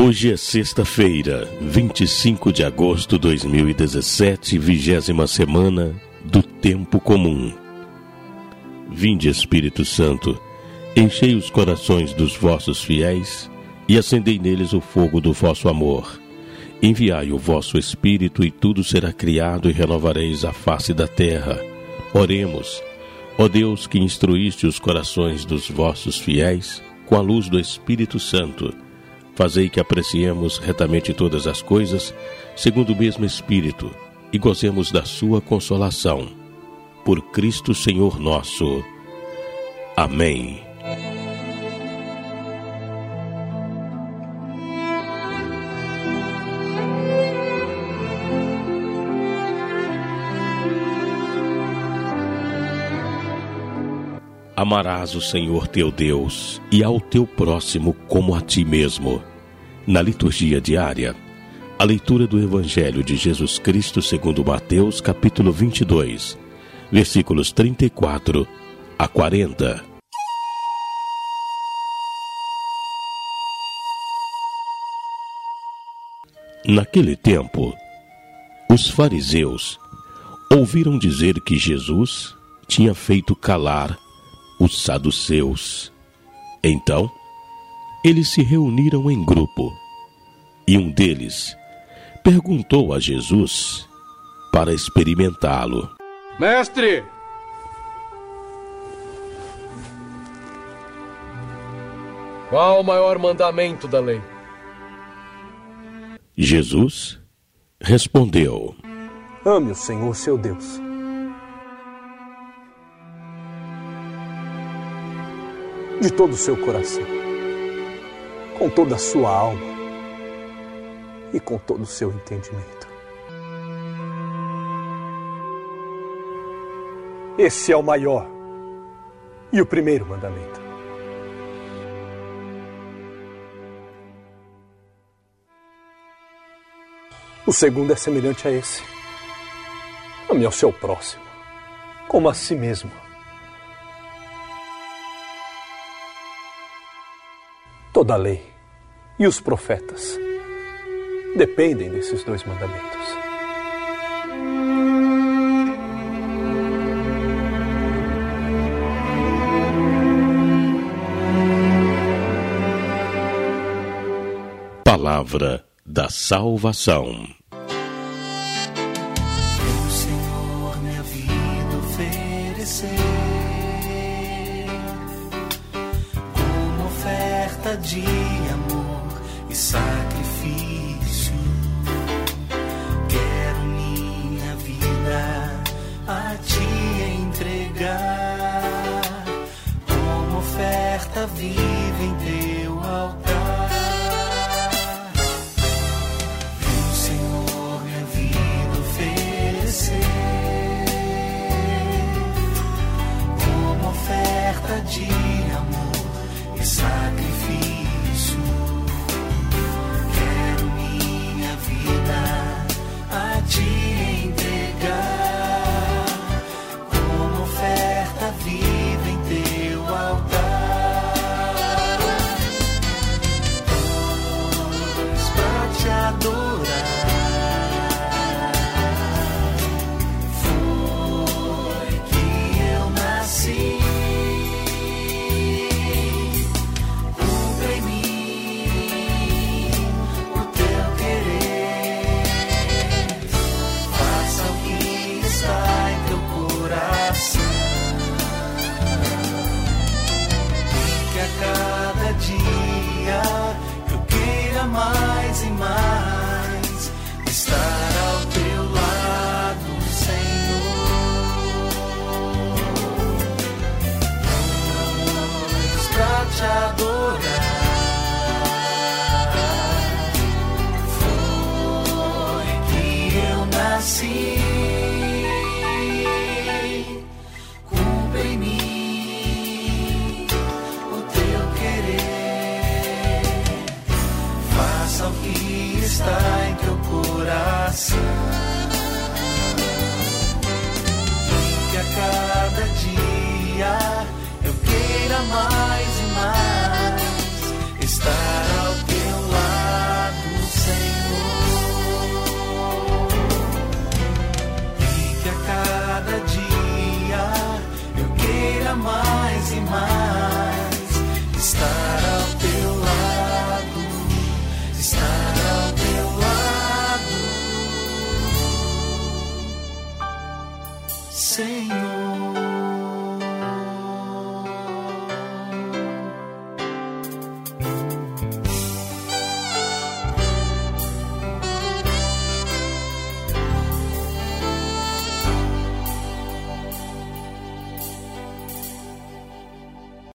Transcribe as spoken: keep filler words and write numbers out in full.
Hoje é sexta-feira, vinte e cinco de agosto de dois mil e dezessete, vigésima semana do Tempo Comum. Vinde, Espírito Santo, enchei os corações dos vossos fiéis e acendei neles o fogo do vosso amor. Enviai o vosso Espírito e tudo será criado e renovareis a face da terra. Oremos, ó Deus que instruíste os corações dos vossos fiéis com a luz do Espírito Santo. Fazei que apreciemos retamente todas as coisas, segundo o mesmo Espírito, e gozemos da sua consolação. Por Cristo Senhor nosso. Amém. Amarás o Senhor teu Deus e ao teu próximo como a ti mesmo. Na liturgia diária, a leitura do Evangelho de Jesus Cristo segundo Mateus, capítulo vinte e dois, versículos trinta e quatro a quarenta. Naquele tempo, os fariseus ouviram dizer que Jesus tinha feito calar os saduceus. Então, eles se reuniram em grupo, e um deles perguntou a Jesus para experimentá-lo: Mestre, qual o maior mandamento da lei? Jesus respondeu: Ame o Senhor seu Deus de todo o seu coração, com toda a sua alma e com todo o seu entendimento. Esse é o maior e o primeiro mandamento. O segundo é semelhante a esse: ame ao seu próximo como a si mesmo. Toda a lei e os profetas dependem desses dois mandamentos. Palavra da salvação. O Senhor minha vida oferecer como oferta de amor e sacrifício. Quero minha vida a ti entregar como oferta viva em teu altar. O Senhor minha vida oferecer como oferta de amor e sacrifício. Quero minha vida a ti entregar como oferta viva em teu altar. Pois pra te adorar foi que eu nasci. mais.